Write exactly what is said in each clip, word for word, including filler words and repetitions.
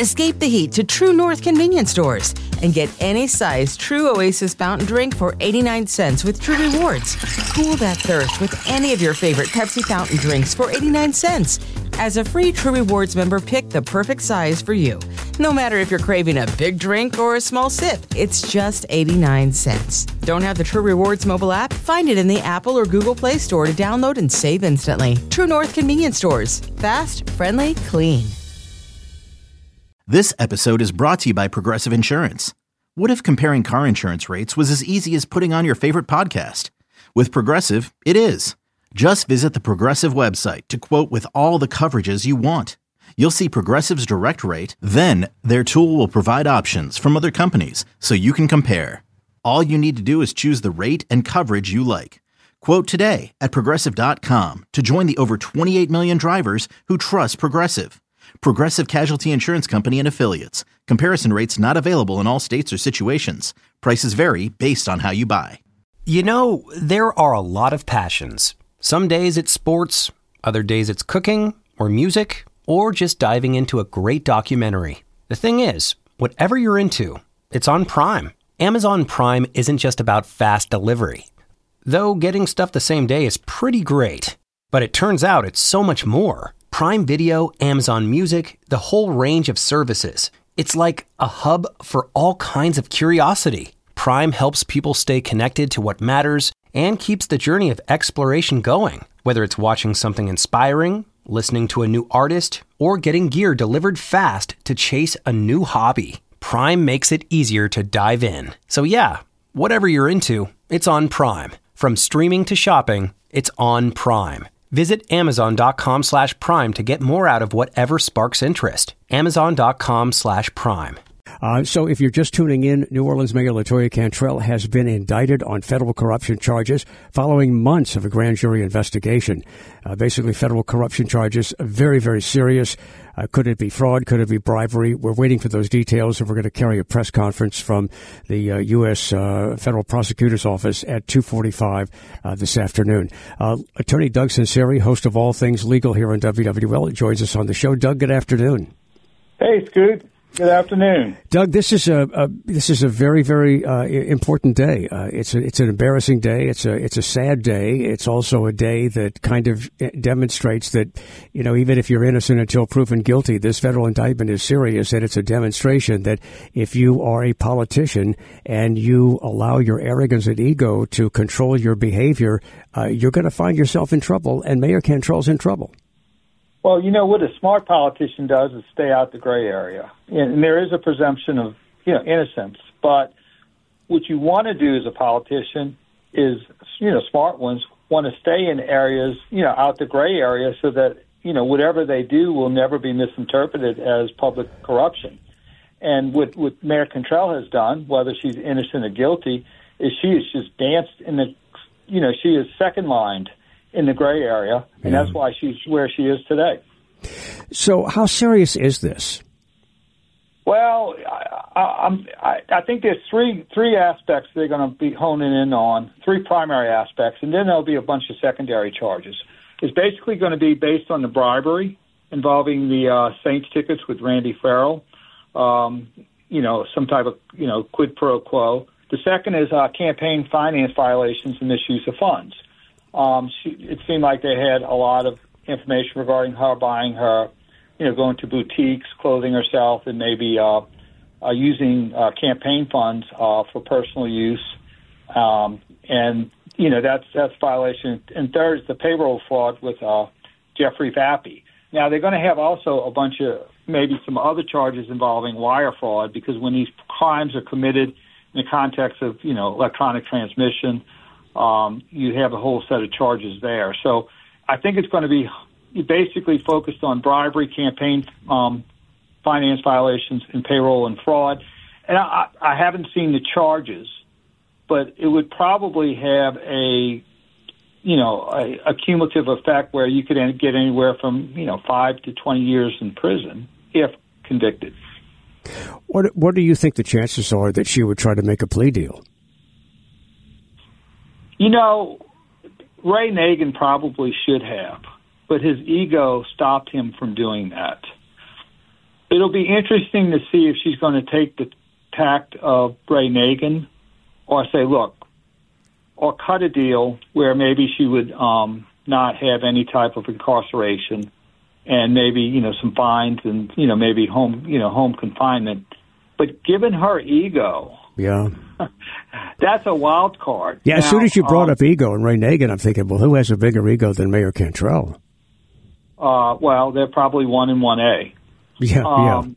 Escape the heat to True North convenience stores and get any size True Oasis fountain drink for eighty-nine cents with True Rewards. Cool that thirst with any of your favorite Pepsi fountain drinks for eighty-nine cents. As a free True Rewards member, pick the perfect size for you. No matter if you're craving a big drink or a small sip, it's just eighty-nine cents. Don't have the True Rewards mobile app? Find it in the Apple or Google Play Store to download and save instantly. True North convenience stores. Fast, friendly, clean. This episode is brought to you by Progressive Insurance. What if comparing car insurance rates was as easy as putting on your favorite podcast? With Progressive, it is. Just visit the Progressive website to quote with all the coverages you want. You'll see Progressive's direct rate, then their tool will provide options from other companies so you can compare. All you need to do is choose the rate and coverage you like. Quote today at Progressive dot com to join the over twenty-eight million drivers who trust Progressive. Progressive Casualty Insurance Company and Affiliates. Comparison rates not available in all states or situations. Prices vary based on how you buy. You know, there are a lot of passions. Some days it's sports, other days it's cooking or music, or just diving into a great documentary. The thing is, whatever you're into, it's on Prime. Amazon Prime isn't just about fast delivery. Though getting stuff the same day is pretty great. But it turns out it's so much more. Prime Video, Amazon Music, the whole range of services. It's like a hub for all kinds of curiosity. Prime helps people stay connected to what matters and keeps the journey of exploration going. Whether it's watching something inspiring, listening to a new artist, or getting gear delivered fast to chase a new hobby, Prime makes it easier to dive in. So yeah, whatever you're into, it's on Prime. From streaming to shopping, it's on Prime. Visit Amazon.com slash Prime to get more out of whatever sparks interest. Amazon.com slash Prime. Uh, so if you're just tuning in, New Orleans Mayor LaToya Cantrell has been indicted on federal corruption charges following months of a grand jury investigation. Uh, basically, federal corruption charges, very, very serious. Uh, could it be fraud? Could it be bribery? We're waiting for those details, and we're going to carry a press conference from the uh, U S Uh, Federal Prosecutor's Office at two forty-five uh, this afternoon. Uh, Attorney Doug Sunseri, host of All Things Legal here on W W L, joins us on the show. Doug, good afternoon. Hey, Scoot. Good afternoon, Doug. This is a, a this is a very very uh, important day. Uh, it's a, it's an embarrassing day. It's a it's a sad day. It's also a day that kind of demonstrates that, you know, even if you're innocent until proven guilty, this federal indictment is serious, and it's a demonstration that if you are a politician and you allow your arrogance and ego to control your behavior, uh, you're going to find yourself in trouble, and Mayor Cantrell's in trouble. Well, you know, what a smart politician does is stay out the gray area. And there is a presumption of, you know, innocence. But what you want to do as a politician is, you know, smart ones want to stay in areas, you know, out the gray area so that, you know, whatever they do will never be misinterpreted as public corruption. And what, what Mayor Cantrell has done, whether she's innocent or guilty, is she has just danced in the, you know, she is second-lined in the gray area, and yeah. that's why she's where she is today. So how serious is this? Well, I, I, I'm, I, I think there's three three aspects they're going to be honing in on, three primary aspects, and then there'll be a bunch of secondary charges. It's basically going to be based on the bribery involving the uh, Saints tickets with Randy Farrell, um, you know, some type of, you know, quid pro quo. The second is uh, campaign finance violations and misuse of funds. Um, she, it seemed like they had a lot of information regarding her buying her, you know, going to boutiques, clothing herself, and maybe uh, uh, using uh, campaign funds uh, for personal use. Um, and, you know, that's that's violation. And third is the payroll fraud with uh, Jeffrey Vappy. Now, they're going to have also a bunch of maybe some other charges involving wire fraud, because when these crimes are committed in the context of, you know, electronic transmission, Um, you have a whole set of charges there. So I think it's going to be basically focused on bribery, campaign um, finance violations, and payroll and fraud. And I, I haven't seen the charges, but it would probably have a, you know, a, a cumulative effect where you could get anywhere from, you know, five to twenty years in prison if convicted. What What do you think the chances are that she would try to make a plea deal? You know, Ray Nagin probably should have, but his ego stopped him from doing that. it'll be interesting to see if she's going to take the tact of Ray Nagin or say, look, or cut a deal where maybe she would um, not have any type of incarceration and maybe, you know, some fines and, you know, maybe home, you know, home confinement. But given her ego, yeah, that's a wild card. Yeah, now, as soon as you brought um, up ego and Ray Nagin, I'm thinking, well, who has a bigger ego than Mayor Cantrell? Uh, well, they're probably one and one A. Yeah, um, yeah.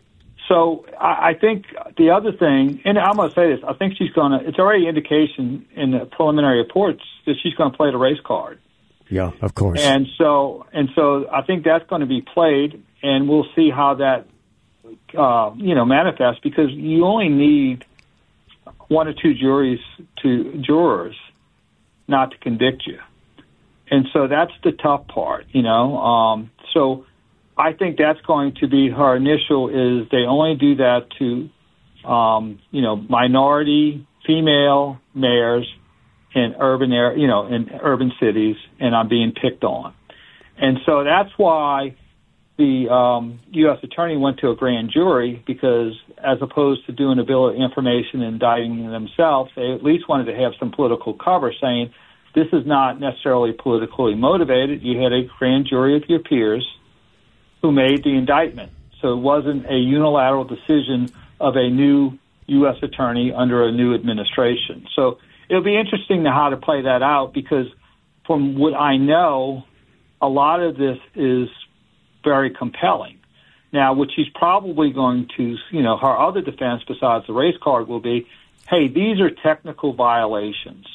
So I, I think the other thing, and I'm going to say this, I think she's going to, it's already indication in the preliminary reports that she's going to play the race card. Yeah, of course. And so, and so I think that's going to be played, and we'll see how that, uh, you know, manifests, because you only need one or two juries to jurors not to convict you. And so that's the tough part, you know. Um, so I think that's going to be her initial is they only do that to, um, you know, minority female mayors in urban area, you know, in urban cities, and I'm being picked on. And so that's why the um, U S attorney went to a grand jury, because as opposed to doing a bill of information and indicting themselves, they at least wanted to have some political cover saying this is not necessarily politically motivated. You had a grand jury of your peers who made the indictment. So it wasn't a unilateral decision of a new U S attorney under a new administration. So it'll be interesting to how to play that out, because from what I know, a lot of this is very compelling. Now, what she's probably going to, you know, her other defense besides the race card will be, hey, these are technical violations,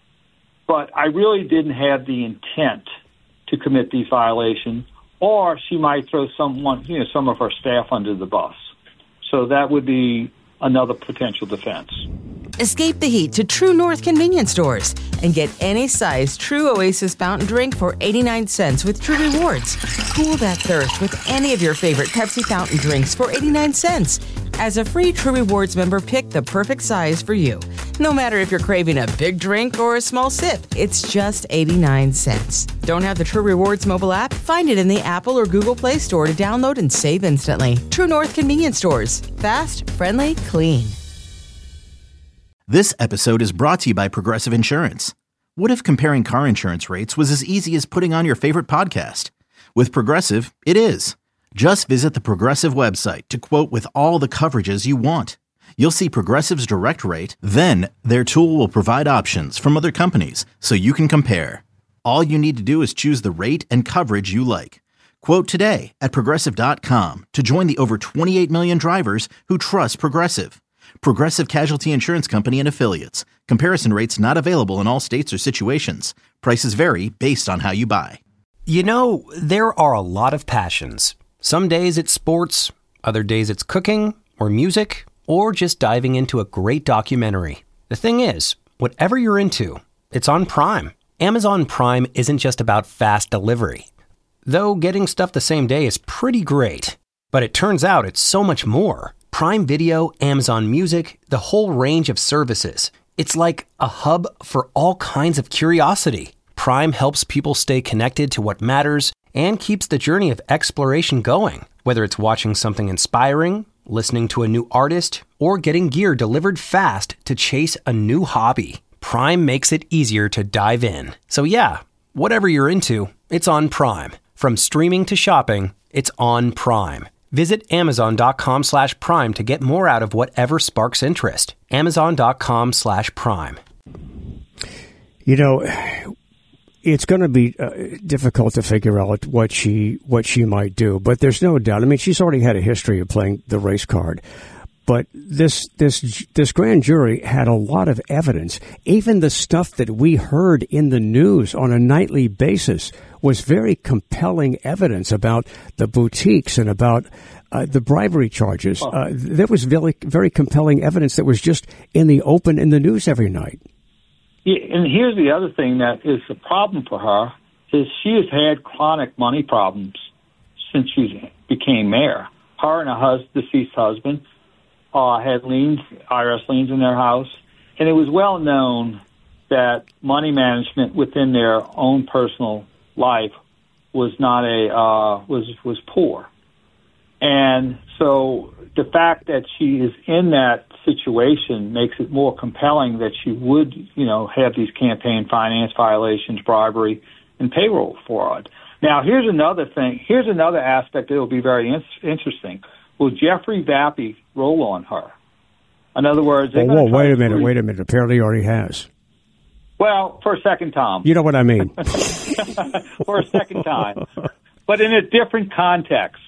but I really didn't have the intent to commit these violations. Or she might throw someone, you know, some of her staff under the bus. So that would be another potential defense. Escape the heat to True North convenience stores and get any size True Oasis fountain drink for eighty-nine cents with True Rewards. Cool that thirst with any of your favorite Pepsi fountain drinks for eighty-nine cents. As a free True Rewards member, pick the perfect size for you. No matter if you're craving a big drink or a small sip, it's just eighty-nine cents. Don't have the True Rewards mobile app? Find it in the Apple or Google Play Store to download and save instantly. True North convenience stores. Fast, friendly, clean. This episode is brought to you by Progressive Insurance. What if comparing car insurance rates was as easy as putting on your favorite podcast? With Progressive, it is. Just visit the Progressive website to quote with all the coverages you want. You'll see Progressive's direct rate, then their tool will provide options from other companies so you can compare. All you need to do is choose the rate and coverage you like. Quote today at Progressive dot com to join the over twenty-eight million drivers who trust Progressive. Progressive Casualty Insurance Company and Affiliates. Comparison rates not available in all states or situations. Prices vary based on how you buy. You know, there are a lot of passions. Some days it's sports, other days it's cooking or music, or just diving into a great documentary. The thing is, whatever you're into, it's on Prime. Amazon Prime isn't just about fast delivery. Though getting stuff the same day is pretty great. But it turns out it's so much more. Prime Video, Amazon Music, the whole range of services. It's like a hub for all kinds of curiosity. Prime helps people stay connected to what matters and keeps the journey of exploration going. Whether it's watching something inspiring, listening to a new artist, or getting gear delivered fast to chase a new hobby, Prime makes it easier to dive in. So yeah, whatever you're into, it's on Prime. From streaming to shopping, it's on Prime. Visit Amazon.com slash Prime to get more out of whatever sparks interest. Amazon.com slash Prime. You know, it's going to be uh, difficult to figure out what she what she might do, but there's no doubt. I mean, she's already had a history of playing the race card. But this this this grand jury had a lot of evidence. Even the stuff that we heard in the news on a nightly basis was very compelling evidence about the boutiques and about uh, the bribery charges. Uh, there was very very compelling evidence that was just in the open in the news every night. Yeah, and here's the other thing that is the problem for her is she has had chronic money problems since she became mayor. Her and her hus- deceased husband Uh, had liens, I R S liens in their house, and it was well known that money management within their own personal life was not a uh, was was poor, and So the fact that she is in that situation makes it more compelling that she would, you know, have these campaign finance violations, bribery, and payroll fraud. Now, here's another thing. Here's another aspect that will be very in- interesting. Will Jeffrey Vappie roll on her? In other words, they're well, whoa, wait a minute, wait a minute. Apparently, he already has. Well, for a second time. You know what I mean. For a second time, but in a different context.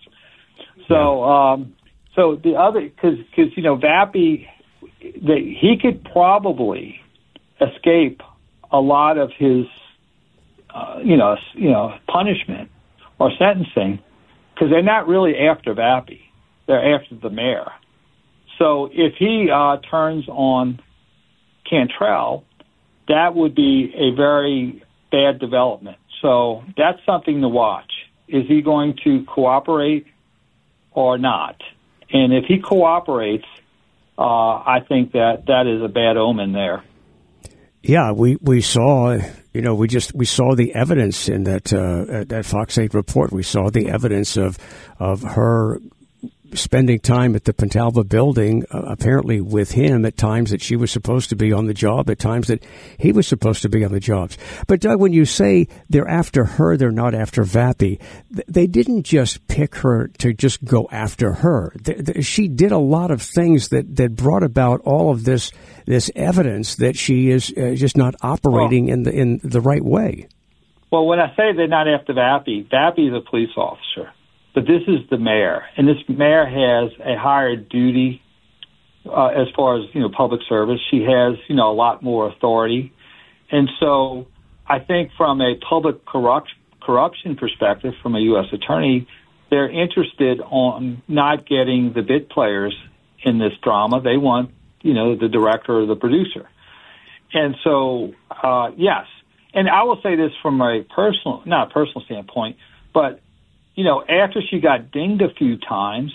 So, um, so the other, because because you know, Vappie, the, he could probably escape a lot of his, uh, you know, you know, punishment or sentencing, because they're not really after Vappie; they're after the mayor. So, if he uh, turns on Cantrell, that would be a very bad development. So, that's something to watch. Is he going to cooperate or not? And if he cooperates, uh, I think that that is a bad omen there. Yeah, we, we saw, you know, we just we saw the evidence in that uh, that Fox eight report. We saw the evidence of of her spending time at the Pentalva building, uh, apparently with him at times that she was supposed to be on the job, at times that he was supposed to be on the jobs. But, Doug, when you say they're after her, they're not after Vappie, th- they didn't just pick her to just go after her. Th- th- she did a lot of things that, that brought about all of this this evidence that she is uh, just not operating well, in the in the right way. Well, when I say they're not after Vappie, Vappie is a police officer. But this is the mayor, and this mayor has a higher duty uh, as far as, you know, public service. She has, you know, a lot more authority. And so I think from a public corrupt, corruption perspective, from a U S attorney, they're interested on not getting the bit players in this drama. They want, you know, the director or the producer. And so, uh, yes. And I will say this from a personal, not a personal standpoint, but you know, after she got dinged a few times,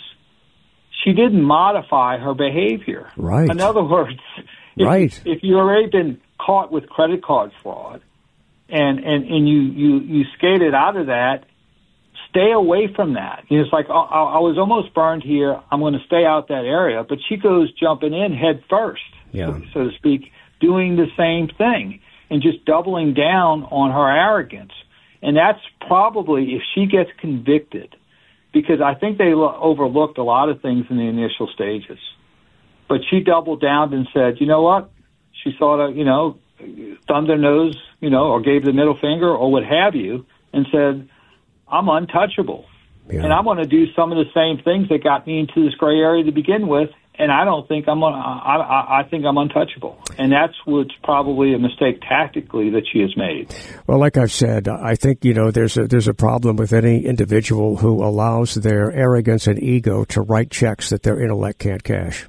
she didn't modify her behavior. Right. In other words, if, right. if you've already been caught with credit card fraud and, and, and you, you, you skated out of that, stay away from that. You know, it's like, I, I was almost burned here. I'm going to stay out that area. But she goes jumping in head first, yeah. so, so to speak, doing the same thing and just doubling down on her arrogance. And that's probably, if she gets convicted, because I think they lo- overlooked a lot of things in the initial stages. But she doubled down and said, you know what? She sort of, you know, thumbed her nose, you know, or gave the middle finger or what have you, and said, I'm untouchable. Yeah. And I'm going to do some of the same things that got me into this gray area to begin with. And I don't think I'm, I, I, I think I'm untouchable. And that's what's probably a mistake tactically that she has made. Well, like I've said, I think, you know, there's a, there's a problem with any individual who allows their arrogance and ego to write checks that their intellect can't cash.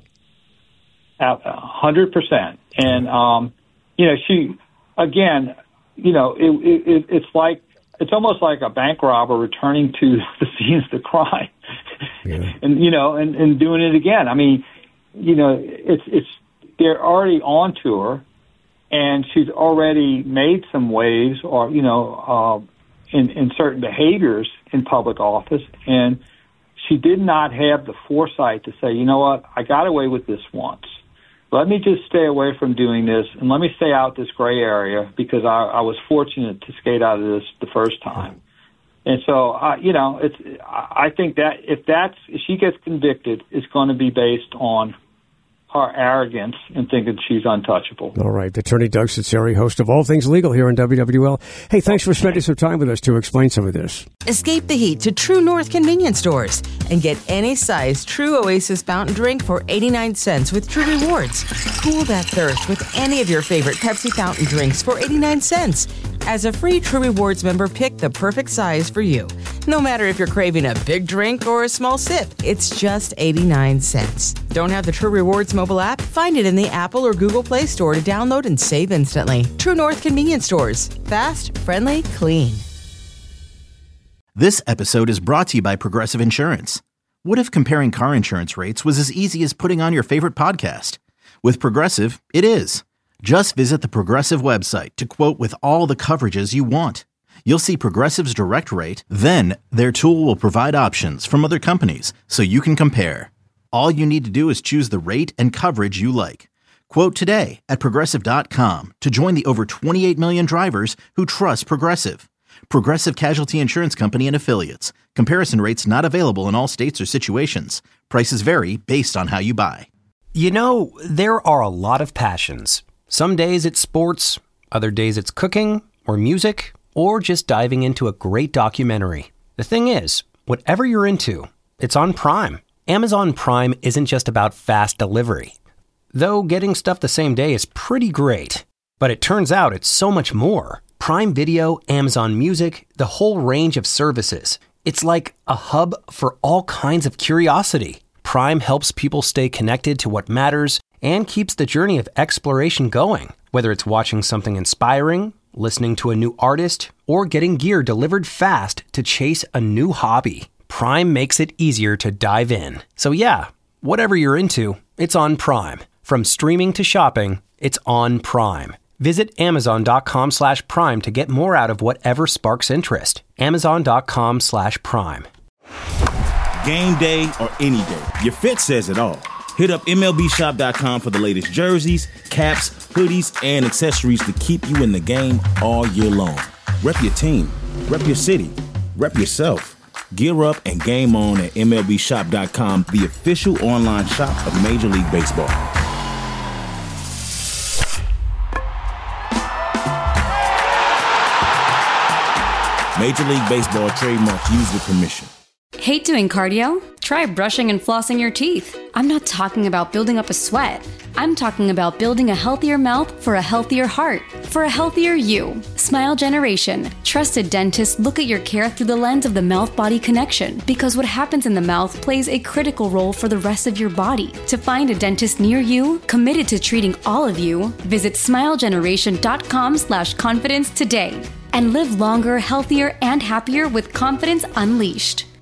A hundred percent. And, um, you know, she, again, you know, it, it, it's like, it's almost like a bank robber returning to the scene of the crime. Yeah. And, you know, and, and doing it again. I mean, you know, it's, it's, they're already on to her, and she's already made some waves or, you know, uh, in, in certain behaviors in public office. And she did not have the foresight to say, you know what, I got away with this once. Let me just stay away from doing this, and let me stay out this gray area because I, I was fortunate to skate out of this the first time. And so, uh, you know, it's. I think that if that's if she gets convicted, it's going to be based on her arrogance and thinking she's untouchable. All right. Attorney Doug Ciceri, host of All Things Legal here on W W L. Hey, thanks for spending some time with us to explain some of this. Escape the heat to True North convenience stores and get any size True Oasis fountain drink for eighty-nine cents with True Rewards. Cool that thirst with any of your favorite Pepsi fountain drinks for eighty-nine cents. As a free True Rewards member, pick the perfect size for you. No matter if you're craving a big drink or a small sip, it's just eighty-nine cents. Don't have the True Rewards mobile app? Find it in the Apple or Google Play Store to download and save instantly. True North convenience stores. Fast, friendly, clean. This episode is brought to you by Progressive Insurance. What if comparing car insurance rates was as easy as putting on your favorite podcast? With Progressive, it is. Just visit the Progressive website to quote with all the coverages you want. You'll see Progressive's direct rate, then their tool will provide options from other companies so you can compare. All you need to do is choose the rate and coverage you like. Quote today at Progressive dot com to join the over twenty-eight million drivers who trust Progressive. Progressive Casualty Insurance Company and Affiliates. Comparison rates not available in all states or situations. Prices vary based on how you buy. You know, there are a lot of passions. Some days it's sports, other days it's cooking or music, or just diving into a great documentary. The thing is, whatever you're into, it's on Prime. Amazon Prime isn't just about fast delivery. Though getting stuff the same day is pretty great. But it turns out it's so much more. Prime Video, Amazon Music, the whole range of services. It's like a hub for all kinds of curiosity. Prime helps people stay connected to what matters and keeps the journey of exploration going. Whether it's watching something inspiring, listening to a new artist, or getting gear delivered fast to chase a new hobby, Prime makes it easier to dive in. So yeah, whatever you're into, it's on Prime. From streaming to shopping, it's on Prime. Visit Amazon.com slash Prime to get more out of whatever sparks interest. Amazon.com slash Prime. Game day or any day, your fit says it all. Hit up M L B Shop dot com for the latest jerseys, caps, hoodies, and accessories to keep you in the game all year long. Rep your team, rep your city, rep yourself. Gear up and game on at M L B Shop dot com, the official online shop of Major League Baseball. Major League Baseball trademark used with permission. Hate doing cardio? Try brushing and flossing your teeth. I'm not talking about building up a sweat. I'm talking about building a healthier mouth for a healthier heart, for a healthier you. Smile Generation. Trusted dentists look at your care through the lens of the mouth-body connection, because what happens in the mouth plays a critical role for the rest of your body. To find a dentist near you, committed to treating all of you, visit smile generation dot com slash confidence today and live longer, healthier, and happier with confidence unleashed.